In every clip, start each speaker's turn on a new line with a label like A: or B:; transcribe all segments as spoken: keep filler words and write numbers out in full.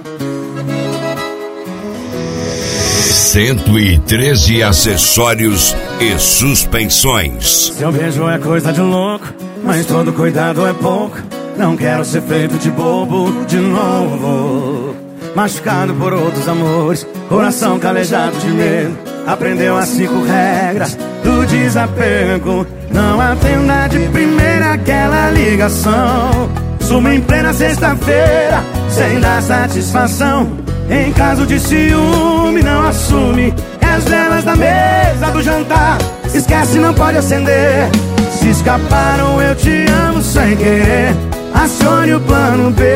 A: Cento e treze acessórios e suspensões.
B: Seu beijo é coisa de louco, mas todo cuidado é pouco. Não quero ser feito de bobo de novo. Machucado por outros amores, coração calejado de medo. Aprendeu as cinco regras do desapego. Não atenda de primeira aquela ligação. Suma em plena sexta-feira, sem dar satisfação. Em caso de ciúme, não assume. E as velas da mesa do jantar, esquece, não pode acender. Se escaparam, eu te amo sem querer. Acione o plano B.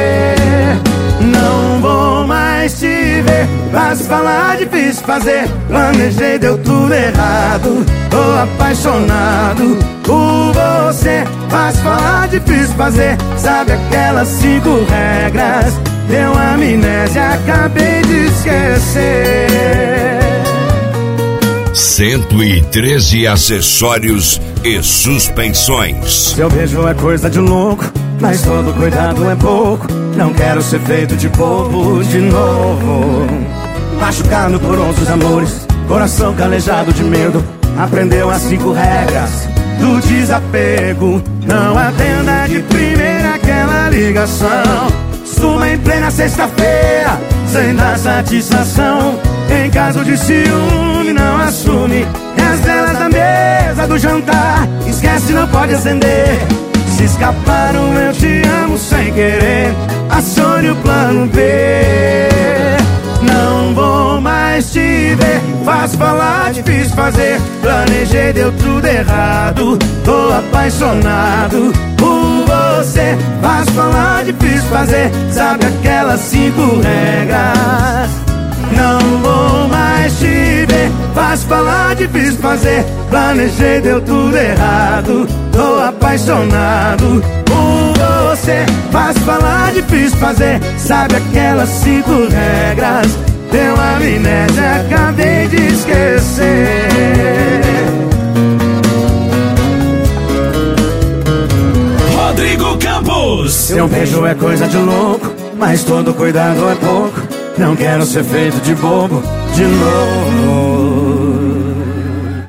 B: Não vou mais te ver. Fácil falar, difícil fazer. Planejei, deu tudo errado. Tô apaixonado por você. Fácil falar, difícil fazer. Sabe aquelas cinco regras? Deu amnésia, acabei de esquecer.
A: Cento e treze acessórios e suspensões.
B: Seu beijo é coisa de louco, mas todo cuidado é pouco. Não quero ser feito de bobo de novo. Machucado por outros amores, coração calejado de medo. Aprendeu as cinco regras do desapego. Não atenda de primeira aquela ligação. Suma em plena sexta-feira, sem dar satisfação. Em caso de ciúme, não assume. E as velas da mesa do jantar, esquece, não pode acender. Se escaparam, eu te amo sem querer. Acione o plano B. Não vou mais te ver. Fácil falar, difícil fazer. Planejei, deu tudo errado. Tô apaixonado por você. Fácil falar, difícil fazer. Sabe aquelas cinco regras? Não vou mais te ver. Fácil falar, difícil fazer. Planejei, deu tudo errado. Tô apaixonado por você. Fácil falar, difícil fazer. Sabe aquelas cinco regras? Deu amnésia, acabei de esquecer.
C: Rodrigo Campos.
B: Seu beijo é coisa de louco, mas todo cuidado é pouco. Não quero ser feito de bobo de novo.